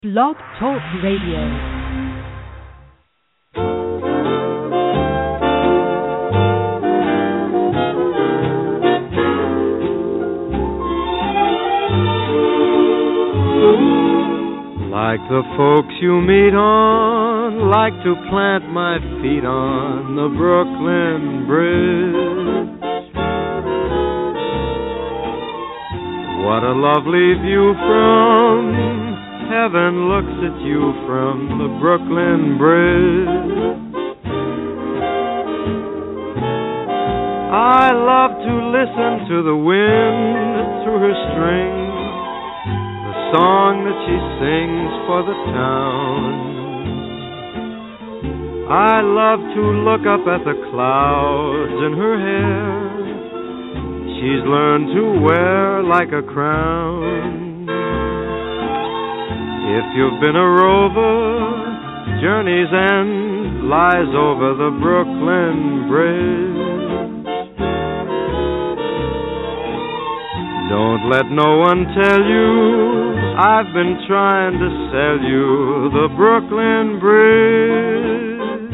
Blog Talk Radio. Like the folks you meet on, like to plant my feet on the Brooklyn Bridge. What a lovely view from heaven looks at you from the Brooklyn Bridge. I love to listen to the wind through her strings, the song that she sings for the town. I love to look up at the clouds in her hair. She's learned to wear like a crown. If you've been a rover, journey's end lies over the Brooklyn Bridge. Don't let no one tell you I've been trying to sell you the Brooklyn Bridge.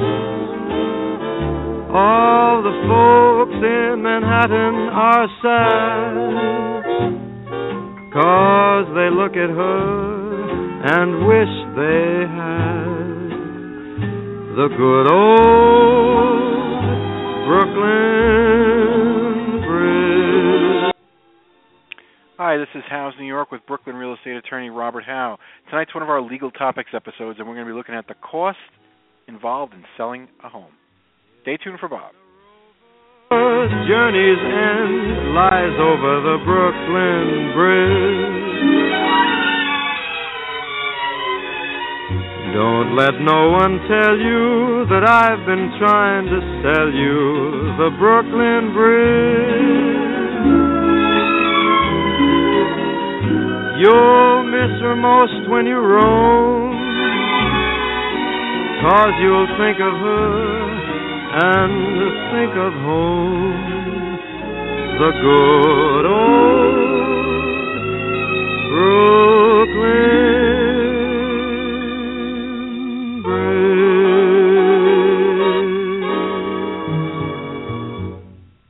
All the folks in Manhattan are sad, 'cause they look at her and wish they had the good old Brooklyn Bridge. Hi, this is Howe's New York with Brooklyn real estate attorney Robert Howe. Tonight's one of our legal topics episodes, and we're going to be looking at the cost involved in selling a home. Stay tuned for Bob. Journey's end lies over the Brooklyn Bridge. Don't let no one tell you that I've been trying to sell you the Brooklyn Bridge. You'll miss her most when you roam, 'cause you'll think of her and think of home, the good old Brooklyn Bridge.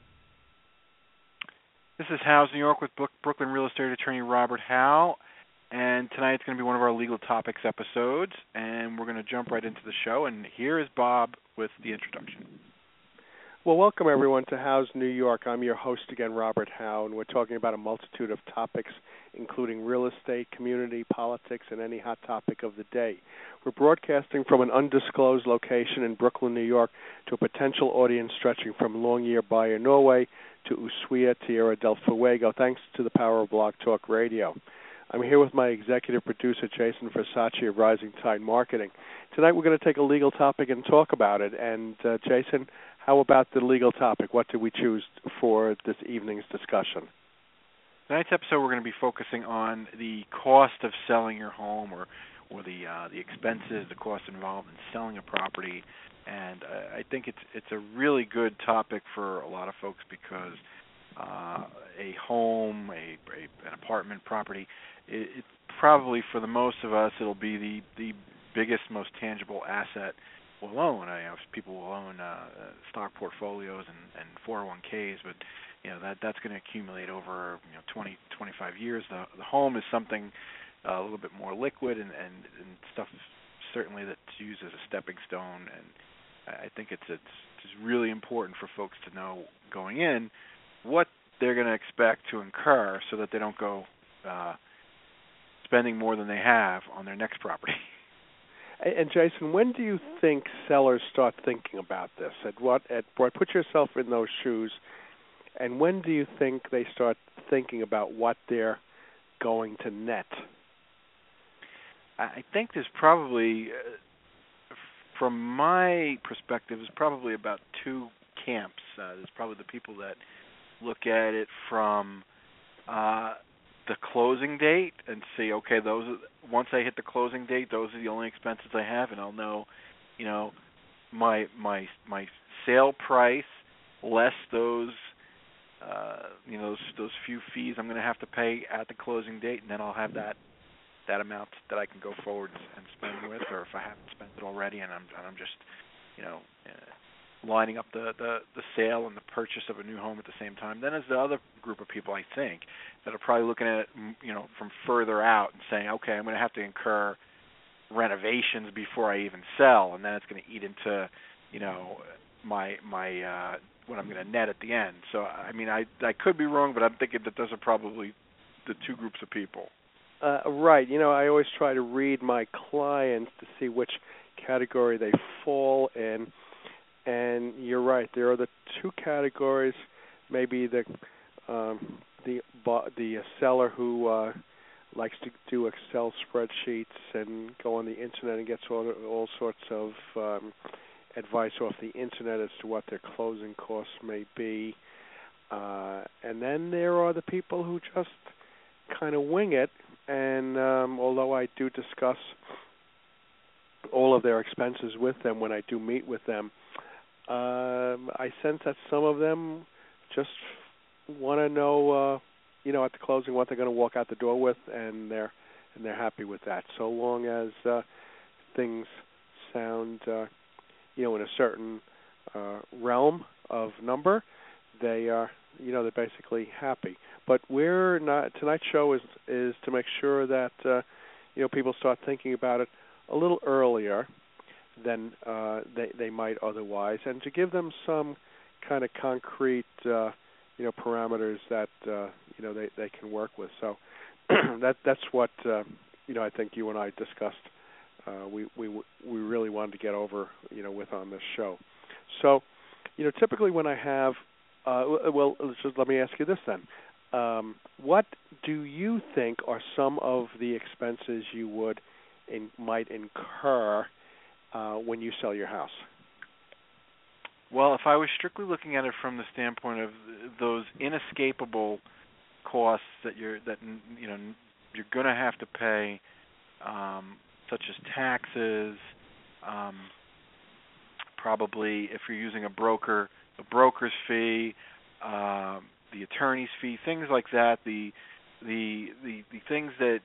This is Howe's New York with Brooklyn real estate attorney Robert Howe, and tonight's going to be one of our legal topics episodes, and we're going to jump right into the show, and here is Bob with the introduction. Well, welcome everyone to Howe's New York. I'm your host again, Robert Howe, and we're talking about a multitude of topics, including real estate, community, politics, and any hot topic of the day. We're broadcasting from an undisclosed location in Brooklyn, New York, to a potential audience stretching from Longyearbyen, Norway, to Ushuaia, Tierra del Fuego, thanks to the power of Blog Talk Radio. I'm here with my executive producer, Jason Versace of Rising Tide Marketing. Tonight we're going to take a legal topic and talk about it. And, Jason, how about the legal topic? What did we choose for this evening's discussion? Tonight's episode, we're going to be focusing on the cost of selling your home, or the expenses, the cost involved in selling a property. And I think it's a really good topic for a lot of folks because a home, an apartment property, it probably for the most of us, it'll be the biggest, most tangible asset we'll own. People will own stock portfolios and 401ks, but that's going to accumulate over 20, 25 years. The home is something a little bit more liquid and stuff certainly that's used as a stepping stone. And I think it's just really important for folks to know going in what they're going to expect to incur so that they don't go spending more than they have on their next property. And Jason, when do you think sellers start thinking about this? Put yourself in those shoes, and when do you think they start thinking about what they're going to net? I think there's probably, from my perspective, there's probably about two camps. There's probably the people that look at it from the closing date and see, okay, once I hit the closing date, those are the only expenses I have, and I'll know, my sale price less those those few fees I'm going to have to pay at the closing date, and then I'll have that that amount that I can go forward and spend with, or if I haven't spent it already and I'm just, lining up the sale and the purchase of a new home at the same time. Then there's the other group of people, I think, that are probably looking at it, from further out and saying, okay, I'm going to have to incur renovations before I even sell, and then it's going to eat into, my what I'm going to net at the end. So, I mean, I could be wrong, but I'm thinking that those are probably the two groups of people. Right. I always try to read my clients to see which category they fall in. And you're right. There are the two categories. Maybe the seller who likes to do Excel spreadsheets and go on the internet and gets all sorts of advice off the internet as to what their closing costs may be. And then there are the people who just kind of wing it. And although I do discuss all of their expenses with them when I do meet with them, I sense that some of them just want to know, at the closing what they're going to walk out the door with, and they're happy with that. So long as things sound, in a certain realm of number, they are, they're basically happy. But we're not. Tonight's show is to make sure that people start thinking about it a little earlier than they might otherwise, and to give them some kind of concrete parameters that they can work with. So that's what I think you and I discussed. We really wanted to get over with on this show. So typically when I have let me ask you this then. What do you think are some of the expenses you might incur when you sell your house? Well, if I was strictly looking at it from the standpoint of those inescapable costs that you're going to have to pay, such as taxes, probably if you're using a broker, the broker's fee, the attorney's fee, things like that. The things that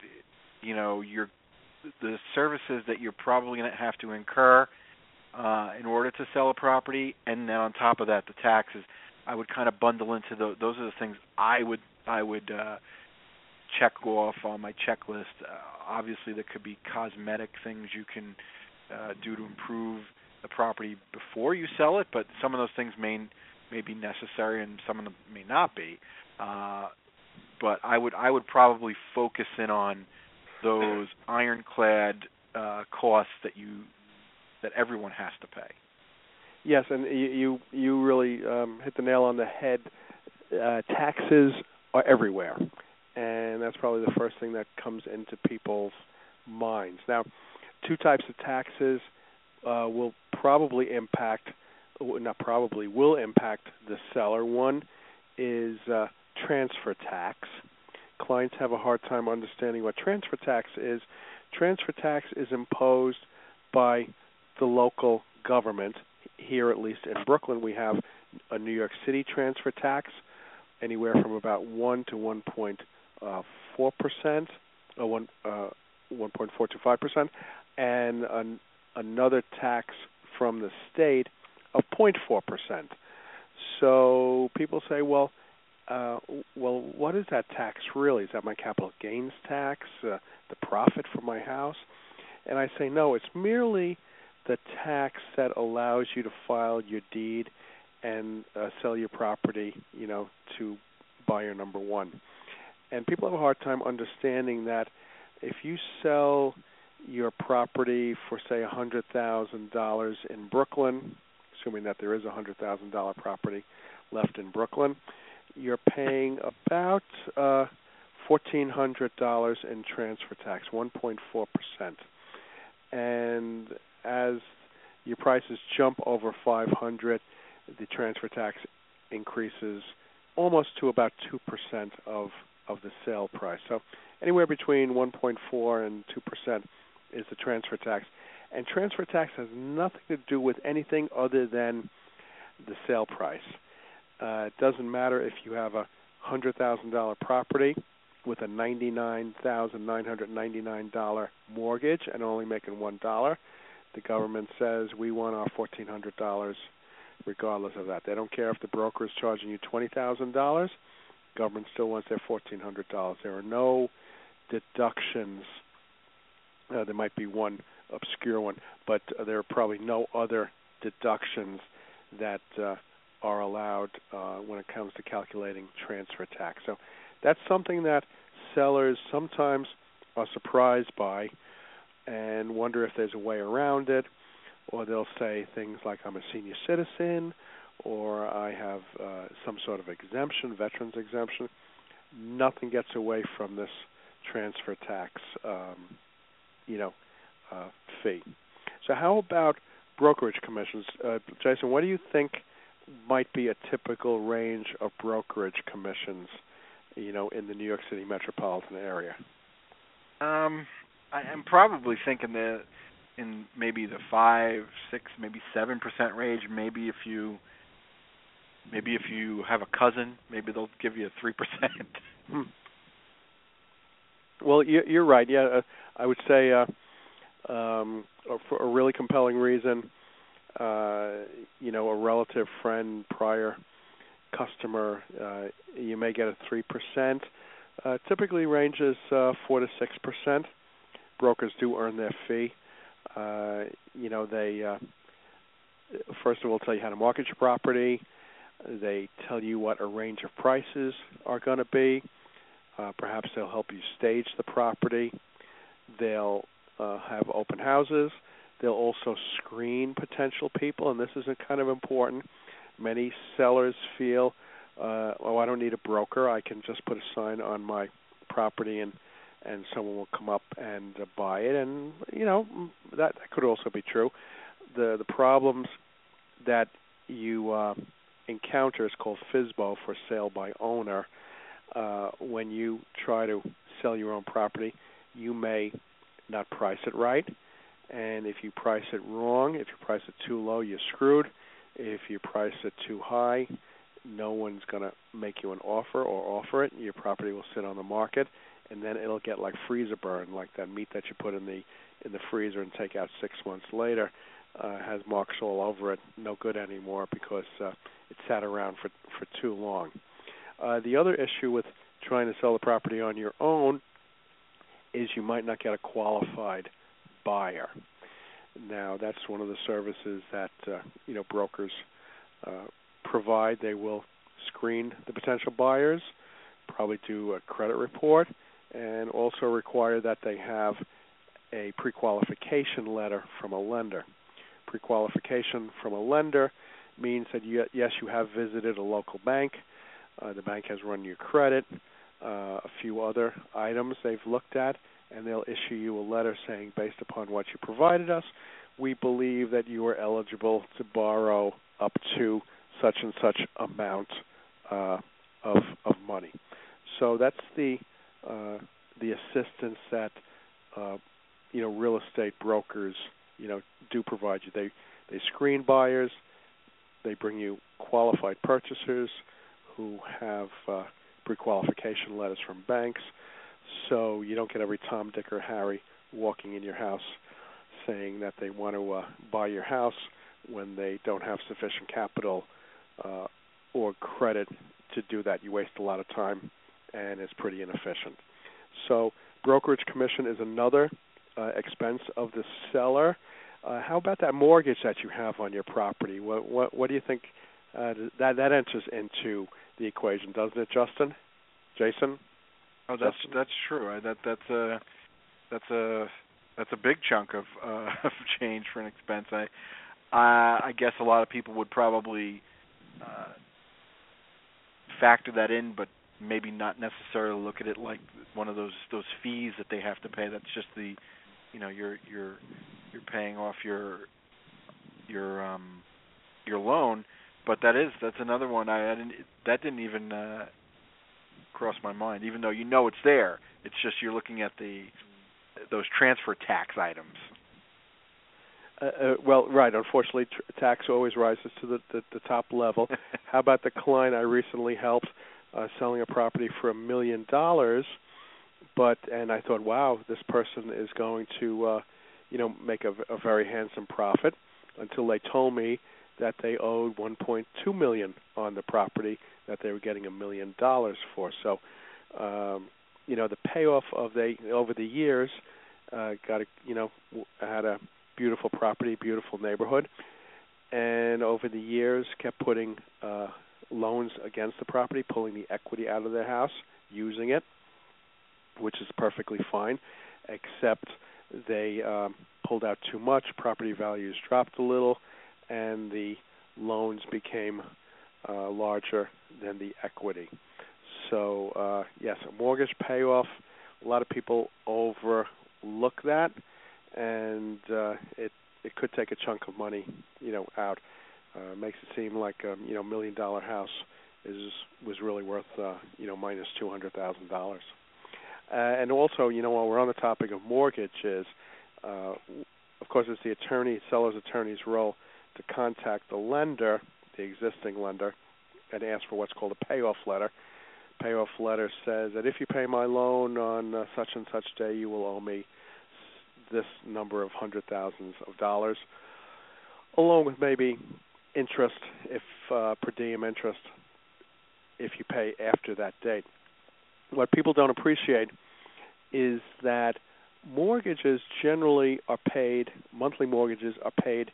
the services that you're probably going to have to incur in order to sell a property, and then on top of that, the taxes. I would kind of bundle into those. Those are the things I would check off on my checklist. Obviously, there could be cosmetic things you can do to improve the property before you sell it, but some of those things may be necessary, and some of them may not be. But I would probably focus in on those ironclad costs that everyone has to pay. Yes, and you really hit the nail on the head. Taxes are everywhere, and that's probably the first thing that comes into people's minds. Now, two types of taxes will impact the seller. One is transfer tax. Clients have a hard time understanding what transfer tax is. Transfer tax is imposed by the local government. Here, at least in Brooklyn, we have a New York City transfer tax, anywhere from about 1 to 1.4%, or 1.425%, and another tax from the state of 0.4%. So people say, well, what is that tax really? Is that my capital gains tax, the profit from my house? And I say, no, it's merely the tax that allows you to file your deed and sell your property, to buyer number one. And people have a hard time understanding that if you sell your property for, say, $100,000 in Brooklyn, assuming that there is a $100,000 property left in Brooklyn, you're paying about $1,400 in transfer tax, 1.4%. And as your prices jump over $500, the transfer tax increases almost to about 2% of the sale price. So anywhere between 1.4 and 2% is the transfer tax. And transfer tax has nothing to do with anything other than the sale price. It doesn't matter if you have a $100,000 property with a $99,999 mortgage and only making $1, the government says we want our $1,400 regardless of that. They don't care if the broker is charging you $20,000. Government still wants their $1,400. There are no deductions. There might be one obscure one, but there are probably no other deductions that are allowed when it comes to calculating transfer tax. So that's something that sellers sometimes are surprised by and wonder if there's a way around it, or they'll say things like, I'm a senior citizen, or I have some sort of exemption, veterans exemption. Nothing gets away from this transfer tax, fee. So how about brokerage commissions? Jason, what do you think might be a typical range of brokerage commissions, in the New York City metropolitan area? I'm probably thinking that in maybe the 5, 6, maybe 7% range. Maybe if you have a cousin, maybe they'll give you 3%. Well, you're right. Yeah, I would say for a really compelling reason, a relative, friend, prior customer, you may get a 3%. Typically ranges 4 to 6%. Brokers do earn their fee. They first of all tell you how to market your property. They tell you what a range of prices are going to be. Perhaps they'll help you stage the property. They'll have open houses. They'll also screen potential people, and this is kind of important. Many sellers feel, I don't need a broker. I can just put a sign on my property and someone will come up and buy it. And, that could also be true. The problems that you encounter is called FSBO, for sale by owner. When you try to sell your own property, you may not price it right. And if you price it wrong, if you price it too low, you're screwed. If you price it too high, no one's going to make you an offer or offer it. Your property will sit on the market, and then it'll get like freezer burn, like that meat that you put in the freezer and take out 6 months later, has marks all over it. No good anymore because it sat around for too long. The other issue with trying to sell the property on your own is you might not get a qualified buyer. Now, that's one of the services that brokers provide. They will screen the potential buyers, probably do a credit report, and also require that they have a pre-qualification letter from a lender. Pre-qualification from a lender means that, yes, you have visited a local bank. The bank has run your credit, a few other items they've looked at, and they'll issue you a letter saying, based upon what you provided us, we believe that you are eligible to borrow up to such and such amount of money. So that's the assistance that real estate brokers do provide you. They screen buyers. They bring you qualified purchasers who have pre-qualification letters from banks, so you don't get every Tom, Dick, or Harry walking in your house saying that they want to buy your house when they don't have sufficient capital or credit to do that. You waste a lot of time, and it's pretty inefficient. So brokerage commission is another expense of the seller. How about that mortgage that you have on your property? What do you think that enters into the equation, doesn't it, Justin? Jason? Oh, that's true. That's a big chunk of change for an expense. I guess a lot of people would probably factor that in, but maybe not necessarily look at it like one of those fees that they have to pay. That's just you're paying off your loan. But that's another one that didn't even cross my mind. Even though it's there, it's just you're looking at those transfer tax items. Well, right. Unfortunately, tax always rises to the top level. How about the client I recently helped selling a property for $1 million, And I thought, wow, this person is going to, make a very handsome profit, until they told me that they owed $1.2 million on the property that they were getting $1 million for. So, the payoff over the years, had a beautiful property, beautiful neighborhood, and over the years kept putting loans against the property, pulling the equity out of their house, using it, which is perfectly fine, except they pulled out too much, property values dropped a little, and the loans became larger than the equity. So, yes, a mortgage payoff, a lot of people overlook that, and it could take a chunk of money, out. Makes it seem like $1 million house was really worth minus $200,000. And also, while we're on the topic of mortgages, of course, it's the seller's attorney's role to contact the lender, the existing lender, and ask for what's called a payoff letter. Payoff letter says that if you pay my loan on such and such day, you will owe me this number of hundred thousands of dollars, along with maybe interest, if per diem interest, if you pay after that date. What people don't appreciate is that mortgages generally are paid, monthly mortgages are paid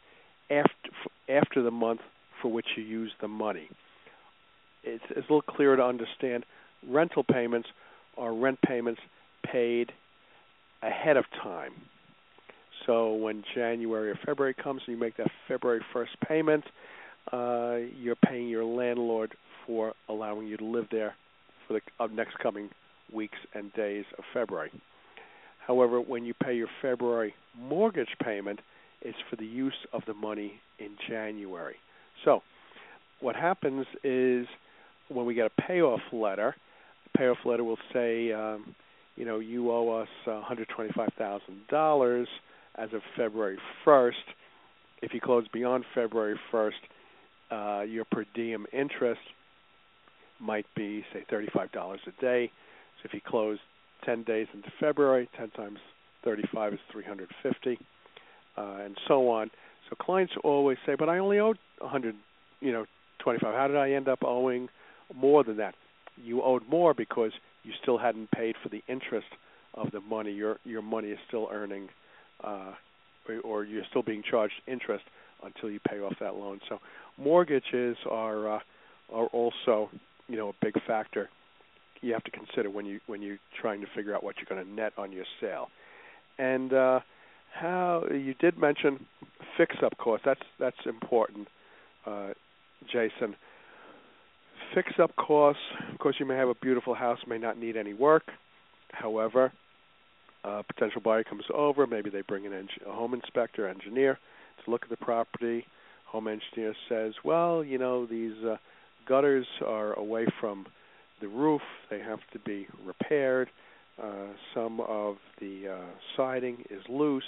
after the month for which you use the money. It's a little clearer to understand. Rental payments are rent payments paid ahead of time. So when January or February comes and you make that February 1st payment, you're paying your landlord for allowing you to live there for the next coming weeks and days of February. However, when you pay your February mortgage payment, it's for the use of the money in January. So what happens is when we get a payoff letter, the payoff letter will say, you owe us $125,000 as of February 1st. If you close beyond February 1st, your per diem interest might be, say, $35 a day. So if you close 10 days into February, 10 times 35 is $350, and so on. So clients always say, but I only owed $125. How did I end up owing more than that? You owed more because you still hadn't paid for the interest of the money. Your money is still earning, or you're still being charged interest until you pay off that loan. So mortgages are also a big factor you have to consider when you're trying to figure out what you're going to net on your sale. And how you did mention fix-up costs. That's important, Jason. Fix-up costs. Of course, you may have a beautiful house, may not need any work. However, a potential buyer comes over. Maybe they bring a home inspector, engineer to look at the property. Home engineer says, well, these gutters are away from the roof. They have to be repaired. Some of the siding is loose,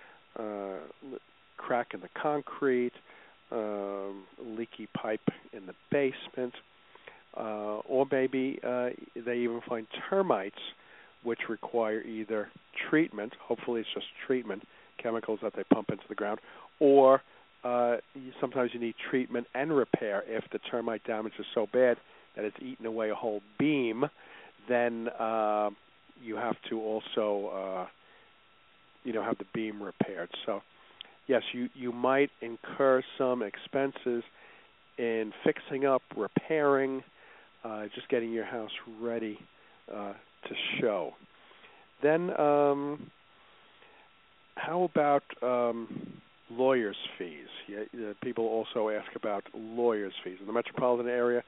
crack in the concrete, leaky pipe in the basement, or maybe they even find termites, which require either treatment, hopefully it's just treatment, chemicals that they pump into the ground, or sometimes you need treatment and repair. If the termite damage is so bad that it's eaten away a whole beam, then you have to also have the beam repaired. So yes, you might incur some expenses in fixing up, repairing, just getting your house ready to show. Then how about lawyers' fees? People also ask about lawyers' fees. In the metropolitan area,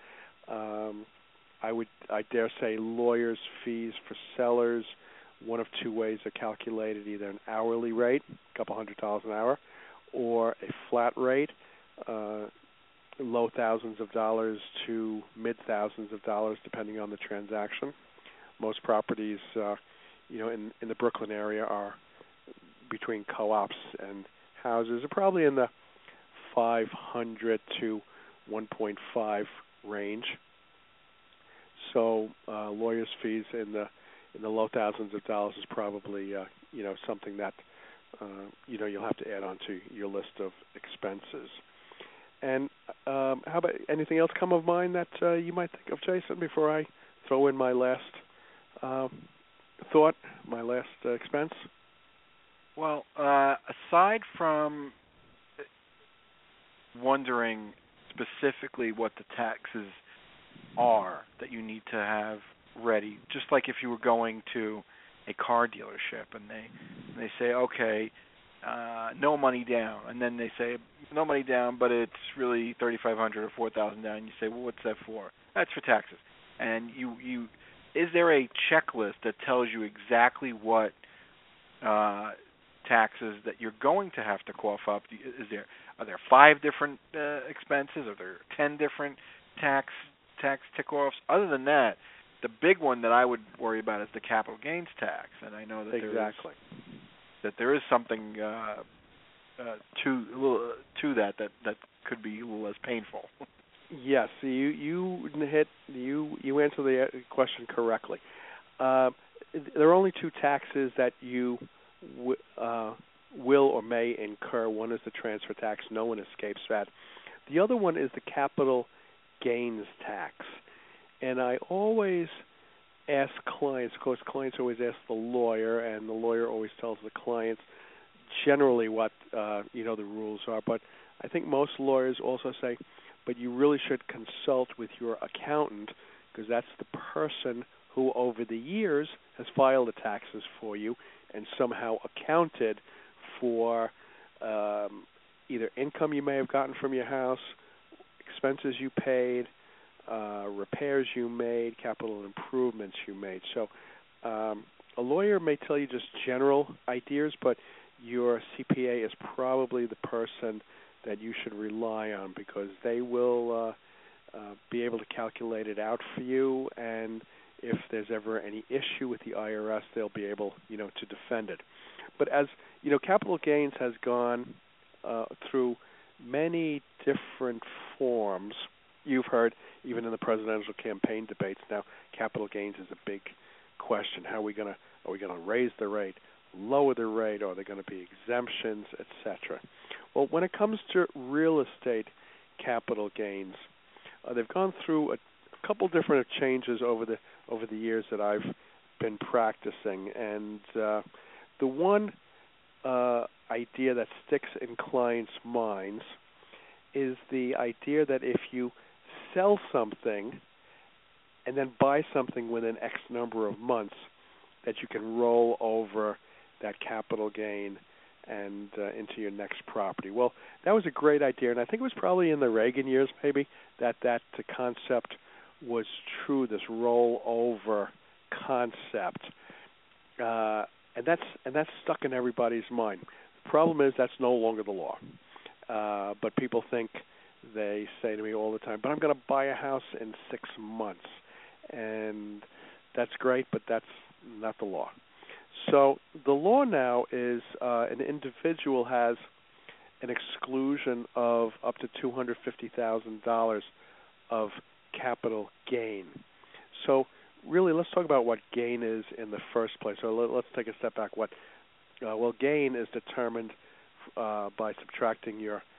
I dare say lawyers' fees for sellers, one of two ways are calculated, either an hourly rate, a couple $100 an hour, or a flat rate, low thousands of dollars to mid thousands of dollars, depending on the transaction. Most properties, in the Brooklyn area are between co-ops and houses are probably in the 500 to 1.5 range. So lawyers' fees in in the low thousands of dollars is probably something that you'll have to add on to your list of expenses. And how about anything else come of mind that you might think of, Jason, before I throw in my last thought, my last expense? Well, aside from wondering specifically what the taxes are that you need to have ready, just like if you were going to a car dealership and they say, okay, no money down, and then they say no money down, but it's really $3,500 or $4,000 down. And you say, well, what's that for? That's for taxes. And you is there a checklist that tells you exactly what taxes that you're going to have to cough up? Are there 5 different expenses? Are there 10 different tax tick-offs? Other than that, the big one that I would worry about is the capital gains tax, and I know that there is something to that could be a little less painful. Yes, you answer the question correctly. There are only 2 taxes that you will or may incur. One is the transfer tax. No one escapes that. The other one is the capital gains tax. And I always ask clients, of course, clients always ask the lawyer, and the lawyer always tells the clients generally what the rules are. But I think most lawyers also say, but you really should consult with your accountant, because that's the person who over the years has filed the taxes for you and somehow accounted for either income you may have gotten from your house, expenses you paid, repairs you made, capital improvements you made. So a lawyer may tell you just general ideas, but your CPA is probably the person that you should rely on, because they will be able to calculate it out for you, and if there's ever any issue with the IRS, they'll be able, to defend it. But as capital gains has gone through many different forms. You've heard, even in the presidential campaign debates now, capital gains is a big question. Are we going to raise the rate, lower the rate, or are there going to be exemptions, etc.? Well, when it comes to real estate capital gains, they've gone through a couple different changes over the years that I've been practicing, and the one idea that sticks in clients' minds is the idea that if you sell something and then buy something within X number of months, that you can roll over that capital gain and into your next property. Well, that was a great idea, and I think it was probably in the Reagan years maybe that concept was true, this rollover concept, and that's stuck in everybody's mind. The problem is that's no longer the law, but people think, they say to me all the time, but I'm going to buy a house in 6 months, and that's great, but that's not the law. So the law now is an individual has an exclusion of up to $250,000 of capital gain. So really, let's talk about what gain is in the first place. So let's take a step back. Gain is determined by subtracting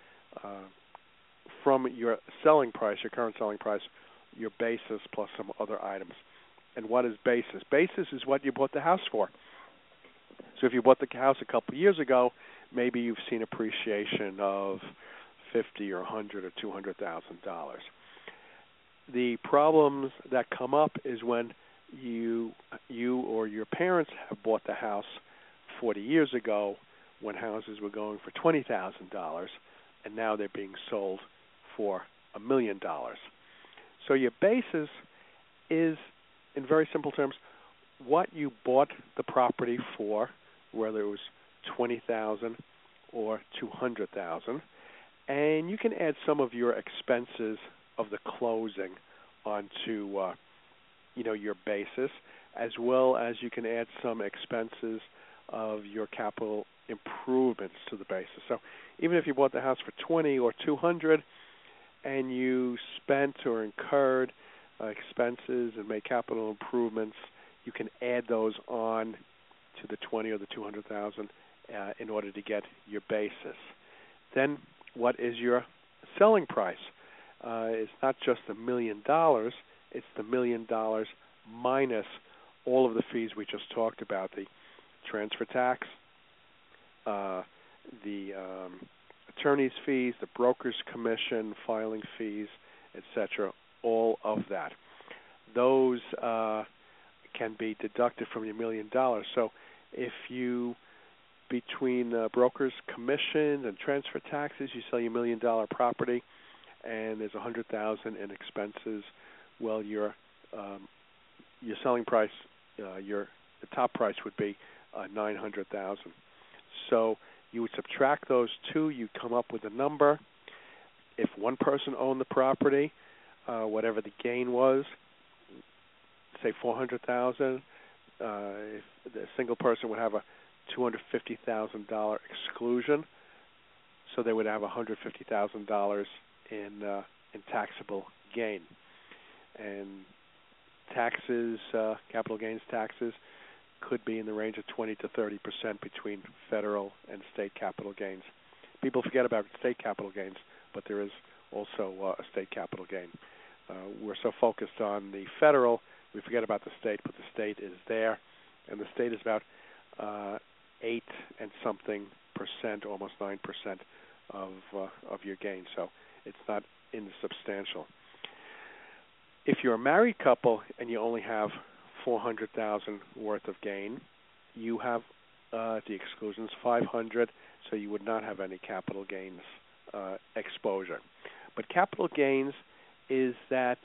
from your selling price, your current selling price, your basis plus some other items. And what is basis? Basis is what you bought the house for. So if you bought the house a couple of years ago, maybe you've seen appreciation of $50,000 or $100,000 or $200,000. The problems that come up is when you or your parents have bought the house 40 years ago when houses were going for $20,000, and now they're being sold for $1 million. So your basis is, in very simple terms, what you bought the property for, whether it was $20,000 or $200,000, and you can add some of your expenses of the closing onto your basis, as well as you can add some expenses of your capital improvements to the basis. So even if you bought the house for $20,000 or $200,000 and you spent or incurred expenses and made capital improvements you can add those on to the 20 or the 200,000 in order to get your basis. Then, what is your selling price? It's not just $1 million; it's the $1 million minus all of the fees we just talked about: the transfer tax, the attorney's fees, the broker's commission, filing fees, etc. All of that. Those can be deducted from your $1 million. So if you, between broker's commission and transfer taxes, you sell your $1 million property, and there's $100,000 in expenses, well, your selling price, the top price would be $900,000. So you would subtract those two, you come up with a number. If one person owned the property, whatever the gain was, say $400,000, if the single person would have a $250,000 exclusion, so they would have $150,000 in taxable gain. And taxes, capital gains taxes, could be in the range of 20 to 30% between federal and state capital gains. People forget about state capital gains, but there is also a state capital gain. We're so focused on the federal, we forget about the state, but the state is there, and the state is about 8 and something percent, almost 9% of your gain. So it's not insubstantial. If you're a married couple and you only have $400,000 worth of gain, you have the exclusions $500, so you would not have any capital gains exposure. But capital gains is that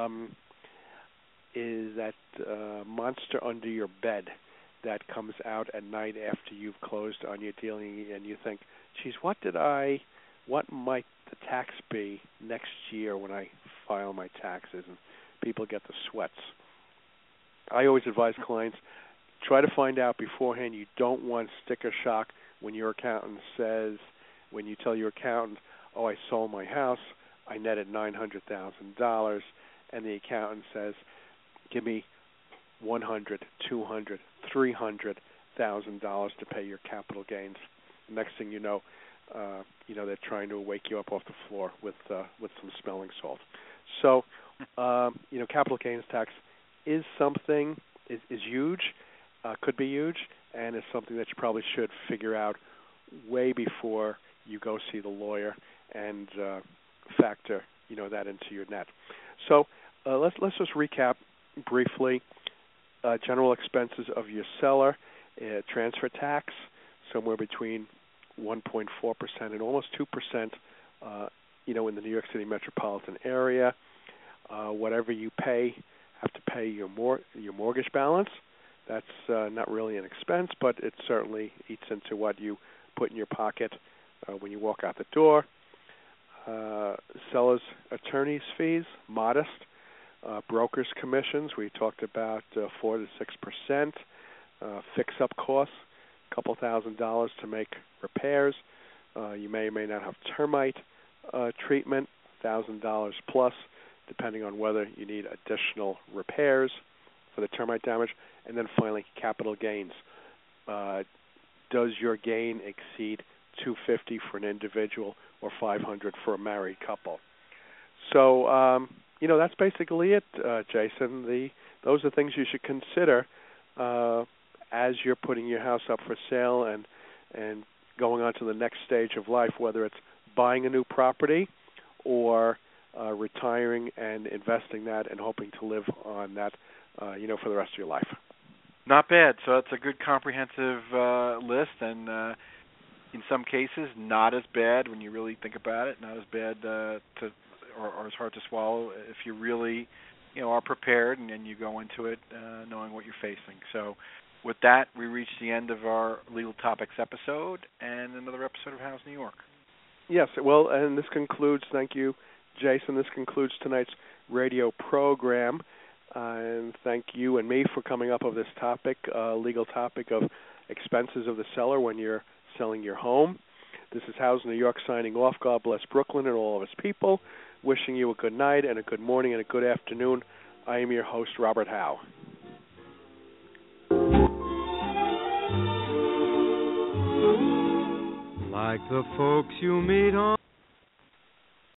monster under your bed that comes out at night after you've closed on your deal, and you think, geez, what might the tax be next year when I file my taxes? And people get the sweats. I always advise clients, try to find out beforehand. You don't want sticker shock when your accountant says, when you tell your accountant, oh, I sold my house, I netted $900,000, and the accountant says, give me $100,000, $200,000, $300,000 to pay your capital gains. The next thing you know, they're trying to wake you up off the floor with some smelling salt. So, capital gains tax is something, is huge, could be huge, and is something that you probably should figure out way before you go see the lawyer and factor, that into your net. So let's just recap briefly. General expenses of your seller, transfer tax, somewhere between 1.4% and almost 2%, in the New York City metropolitan area. Whatever you have to pay your mortgage balance. That's not really an expense, but it certainly eats into what you put in your pocket when you walk out the door. Seller's attorney's fees, modest. Broker's commissions, we talked about 4 to 6%. Fix-up costs, a couple $1,000s to make repairs. You may or may not have termite treatment, $1,000 plus, depending on whether you need additional repairs for the termite damage. And then finally, capital gains. Does your gain exceed $250 for an individual or $500 for a married couple? So, that's basically it, Jason. Those are things you should consider as you're putting your house up for sale and going on to the next stage of life, whether it's buying a new property or retiring and investing that and hoping to live on that, for the rest of your life. Not bad. So that's a good comprehensive list, and in some cases, not as bad when you really think about it. Not as bad or as hard to swallow if you really, are prepared and you go into it knowing what you're facing. So with that, we reach the end of our Legal Topics episode and another episode of House New York. Yes, well, and this concludes, thank you, Jason, this concludes tonight's radio program. And thank you and me for coming up with this topic, legal topic of expenses of the seller when you're selling your home. This is House New York signing off. God bless Brooklyn and all of its people. Wishing you a good night and a good morning and a good afternoon. I am your host, Robert Howe. like the folks you meet on